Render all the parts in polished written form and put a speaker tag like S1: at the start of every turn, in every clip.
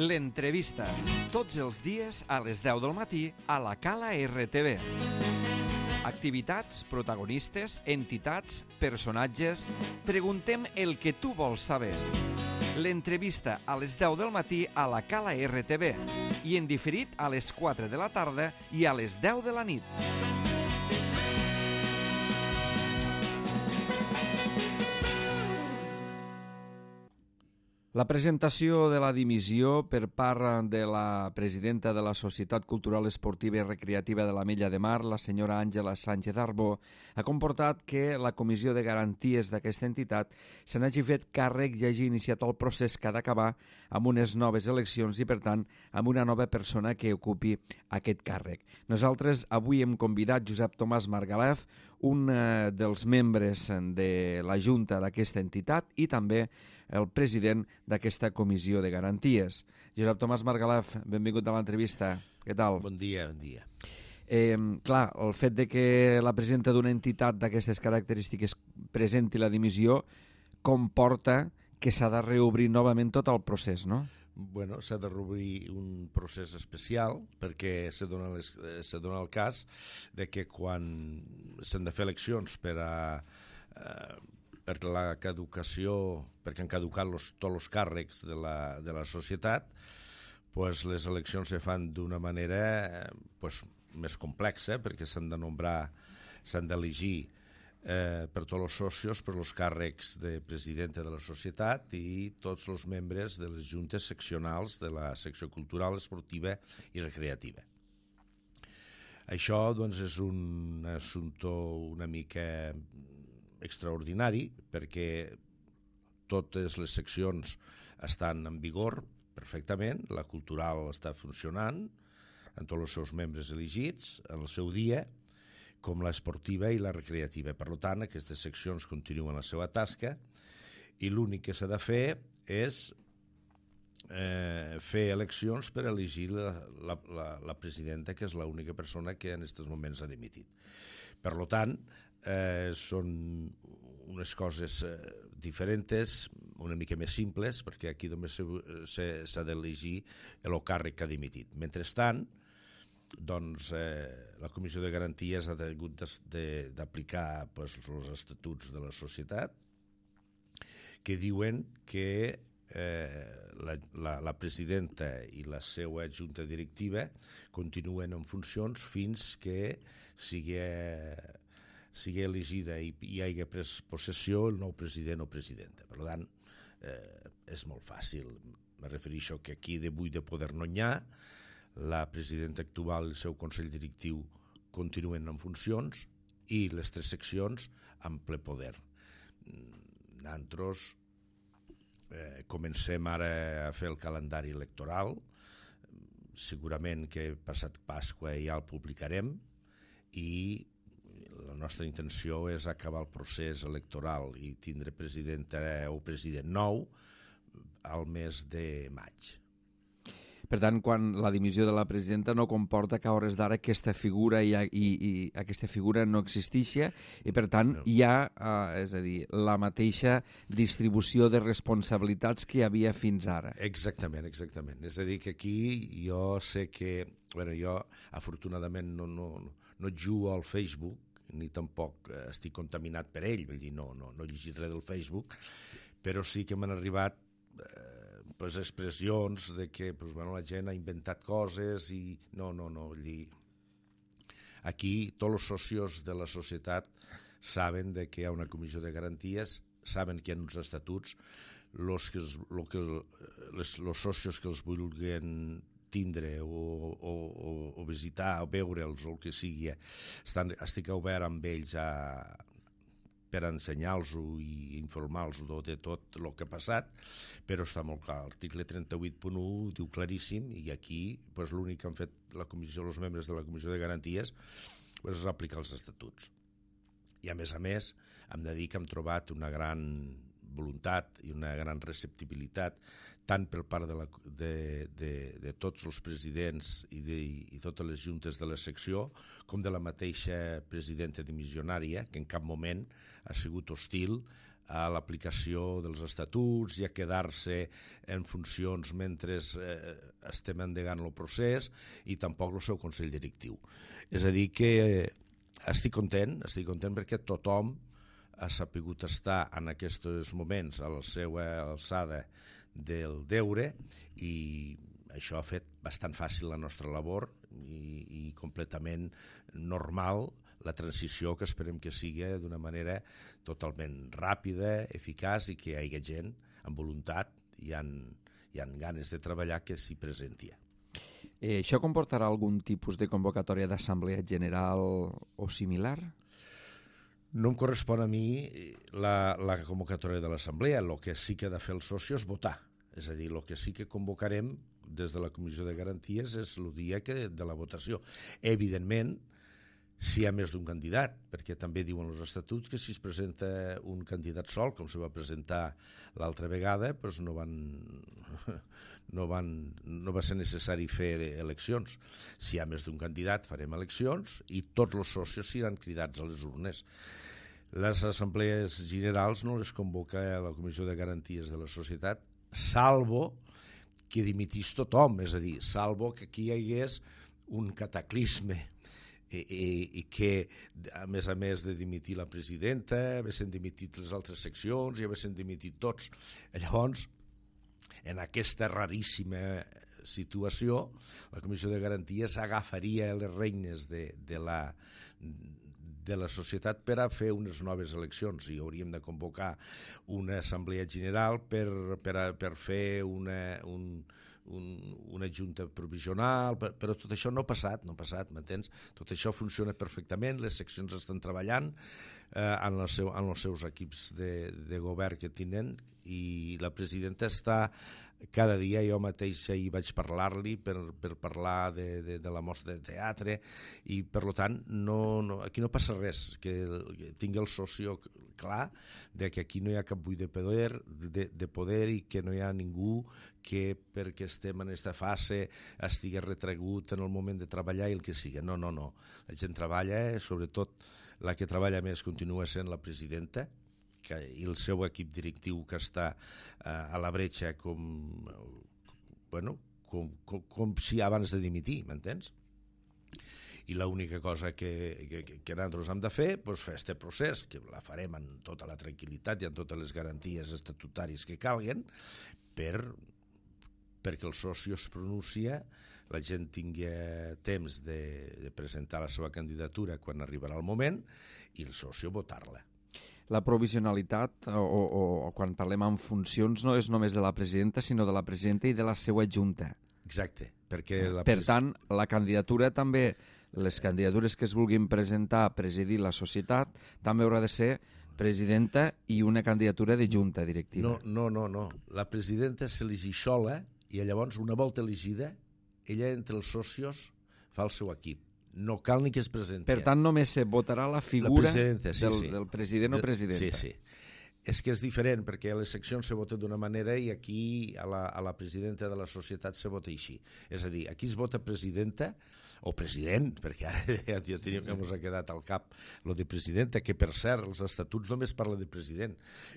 S1: L'entrevista, tots els dies a les 10 del matí a la Cala RTV. Activitats, protagonistes, entitats, personatges... Preguntem el que tu vols saber. L'entrevista a les 10 del matí a la Cala RTV i en diferit a les 4 de la tarda i a les 10 de la nit. La presentació de la dimissió per part de la presidenta de la Societat Cultural Esportiva i Recreativa de l'Ametlla de Mar, la senyora Àngela Sánchez Arbó, ha comportat que la Comissió de Garanties d'aquesta entitat se n'hagi fet càrrec i hagi iniciat el procés que ha d'acabar amb unes noves eleccions i, per tant, amb una nova persona que ocupi aquest càrrec. Nosaltres avui hem convidat Josep Tomàs Margalef, un dels membres de la Junta d'aquesta entitat i també el president d'aquesta Comissió de Garanties. Josep Tomàs Margalef, benvingut a l'entrevista. Què tal?
S2: Bon dia, bon dia.
S1: Clar, el fet de que la presidenta d'una entitat d'aquestes característiques presenti la dimissió comporta que s'ha de reobrir novament tot el procés, no?
S2: Bueno, s'ha de reobrir un procés especial perquè se dona el cas de que quan s'han de fer eleccions per la caducació, perquè han caducat tots els càrrecs de la societat, pues les eleccions se fan d'una manera més complexa perquè s'han de nombrar, s'han d'elegir per tots els socios, per els càrrecs de presidenta de la societat i tots els membres de les juntes seccionals de la secció cultural, esportiva i recreativa. Això doncs, és un assumpte una mica extraordinari perquè totes les seccions estan en vigor perfectament, la cultural està funcionant amb tots els seus membres elegits en el seu dia, com l'esportiva i la recreativa. Per tant, aquestes seccions continuen la seva tasca i l'únic que s'ha de fer és fer eleccions per elegir la presidenta, que és l'única persona que en aquests moments ha dimitit. Per tant, són unes coses diferents, una mica més simples, perquè aquí només s'ha d'elegir el càrrec que ha dimitit. Mentrestant, doncs la Comissió de Garanties ha hagut d'aplicar els estatuts de la societat que diuen que la presidenta i la seva junta directiva continuen en funcions fins que sigui elegida i hi hagi pres possessió el nou president o presidenta. Per tant, és molt fàcil. Me refereixo que aquí de buit de poder no n'hi ha. La presidenta actual i el seu consell directiu continuen en funcions i les tres seccions amb ple poder. Nosaltres comencem ara a fer el calendari electoral, segurament que passat Pasqua ja el publicarem i la nostra intenció és acabar el procés electoral i tindre presidenta o president nou al mes de maig.
S1: Per tant, quan la dimissió de la presidenta no comporta que a hores d'ara aquesta figura i aquesta figura no existixa i, per tant, hi ha, és a dir, la mateixa distribució de responsabilitats que hi havia fins ara.
S2: Exactament. És a dir, que aquí jo sé que... jo, afortunadament, no jugo al Facebook, ni tampoc estic contaminat per ell, vull dir, no llegit res del Facebook, però sí que m'han arribat expressions de que la gent ha inventat coses i no, vull dir, aquí tots els socios de la societat saben que hi ha una comissió de garanties, saben que hi ha uns estatuts, els socios que els vulguin tindre o visitar o veure'ls o el que sigui, estic obert amb ells per ensenyar-los i informar-los de tot el que ha passat, però està molt clar. L'article 38.1 diu claríssim i aquí l'únic que han fet els membres de la Comissió de Garanties és aplicar els estatuts. I a més hem de dir que hem trobat una gran voluntat i una gran receptibilitat tant per part de tots els presidents i totes les juntes de la secció com de la mateixa presidenta dimissionària, que en cap moment ha sigut hostil a l'aplicació dels estatuts i a quedar-se en funcions mentre estem endegant el procés, i tampoc el seu Consell Directiu. És a dir que estic content perquè tothom ha sapigut estar en aquests moments a la seva alçada del deure, i això ha fet bastant fàcil la nostra labor i completament normal la transició, que esperem que sigui d'una manera totalment ràpida, eficaç, i que hi hagi gent amb voluntat i amb ganes de treballar que s'hi presenti.
S1: Això comportarà algun tipus de convocatòria d'assemblea general o similar?
S2: No em correspon a mi la convocatòria de l'assemblea. El que sí que ha de fer el soci és votar. És a dir, el que sí que convocarem des de la Comissió de Garanties és el dia de la votació. Evidentment, si hi ha més d'un candidat, perquè també diuen els estatuts que si es presenta un candidat sol, com se va presentar l'altra vegada, doncs no va ser necessari fer eleccions. Si hi ha més d'un candidat, farem eleccions i tots els socis seran cridats a les urnes. Les assemblees generals no les convoca la Comissió de Garanties de la Societat, salvo que dimitís tothom, és a dir, salvo que aquí hi hagués un cataclisme i que, a més de dimitir la presidenta, haguessin dimitit les altres seccions i haguessin dimitit tots. Llavors, en aquesta raríssima situació, la Comissió de Garanties agafaria les regnes de la societat per a fer unes noves eleccions, i hauríem de convocar una assemblea general per fer una junta provisional, però tot això no ha passat, m'entens? Tot això funciona perfectament, les seccions estan treballant en els seus equips de govern que tenen, i la presidenta està cada dia. Jo mateix ahir vaig parlar-li per parlar de la mostra de teatre, i per tant aquí no passa res, que tingui el soci clar de que aquí no hi ha cap buit de poder i que no hi ha ningú que perquè estem en aquesta fase estigui retregut en el moment de treballar i el que sigui. No, la gent treballa, sobretot la que treballa més continua sent la presidenta i el seu equip directiu, que està a la bretxa com si abans de dimitir, m'entens? I l'única cosa que nosaltres hem de fer és fer aquest procés, que la farem amb tota la tranquil·litat i amb totes les garanties estatutàries que calguen, perquè el soci es pronuncia, la gent tingui temps de presentar la seva candidatura quan arribarà el moment, i el soci votar-la.
S1: La provisionalitat, o quan parlem en funcions, no és només de la presidenta, sinó de la presidenta i de la seva junta.
S2: Exacte.
S1: Per tant, la candidatura també, les candidatures que es vulguin presentar a presidir la societat, també haurà de ser presidenta i una candidatura de junta directiva.
S2: No. La presidenta s'elegeix sola, i llavors, una volta elegida, ella entre els socios fa el seu equip. No cal ni que es presenti.
S1: Per tant, només se votarà la figura del president o presidenta.
S2: Sí. És que és diferent, perquè a les seccions se vota d'una manera i aquí a la presidenta de la societat se vota així. És a dir, aquí es vota presidenta o president, perquè ara ja ens ha quedat al cap lo de presidenta, que per cert, els estatuts només parla de president.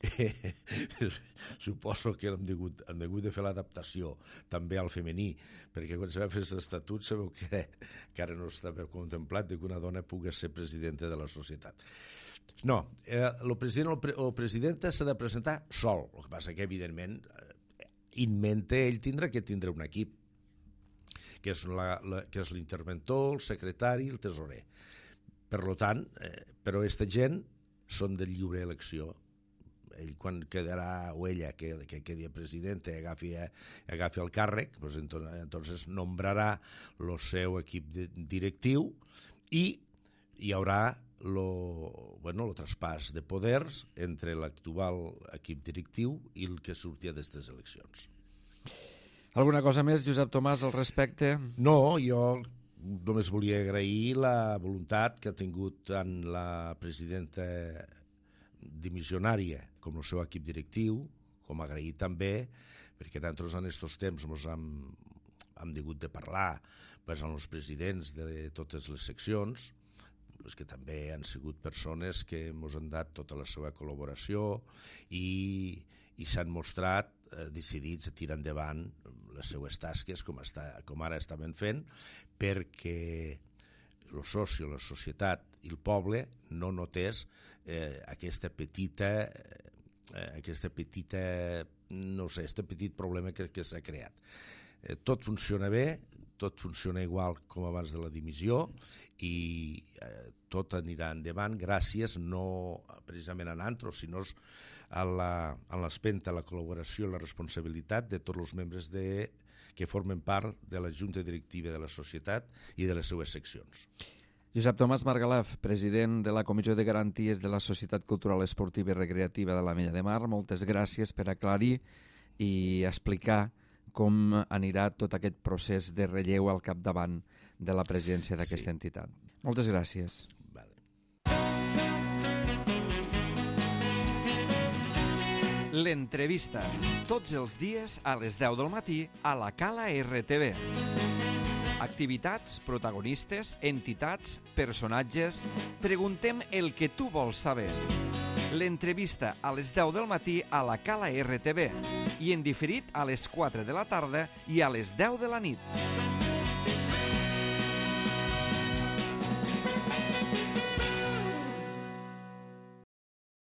S2: Suposo que han hagut de fer l'adaptació també al femení, perquè quan se va fer els estatuts sabeu que ara no estava contemplat que una dona pugui ser presidenta de la societat. No, el president o presidenta s'ha de presentar sol, el que passa que evidentment in mente ell tindrà que tindre un equip, que és l'interventor, el secretari i el tesorer. Per tant, però aquesta gent són de lliure elecció. Ell, quan quedarà, o ella, que quedi presidenta i agafi el càrrec, entonces nombrarà el seu equip directiu i hi haurà el traspàs de poders entre l'actual equip directiu i el que sortia d'aquestes eleccions.
S1: Alguna cosa més, Josep Tomàs, al respecte?
S2: No, jo només volia agrair la voluntat que ha tingut tant la presidenta dimissionària com el seu equip directiu, com agrair també, perquè nosaltres en aquests temps hem hagut de parlar amb els presidents de totes les seccions, és que també han sigut persones que ens han dat tota la seva col·laboració i s'han mostrat decidits a tirar endavant les seues tasques com ara estaven fent, perquè el soci, la societat i el poble no notés aquest petit problema que s'ha creat. Tot funciona bé, tot funciona igual com abans de la dimissió i tot anirà endavant gràcies no precisament a nosaltres, sinó a l'espenta, a la col·laboració i la responsabilitat de tots els membres que formen part de la Junta Directiva de la Societat i de les seues seccions.
S1: Josep Tomàs Margalef, president de la Comissió de Garanties de la Societat Cultural Esportiva i Recreativa de l'Ametlla de Mar, moltes gràcies per aclarir i explicar com anirà tot aquest procés de relleu al capdavant de la presidència d'aquesta entitat. Moltes gràcies.
S2: Vale.
S1: L'entrevista, tots els dies a les 10 del matí a la Cala RTV. Activitats, protagonistes, entitats, personatges... Preguntem el que tu vols saber. L'entrevista a les 10 del matí a la Cala RTV i en diferit a les 4 de la tarda i a les 10 de la nit.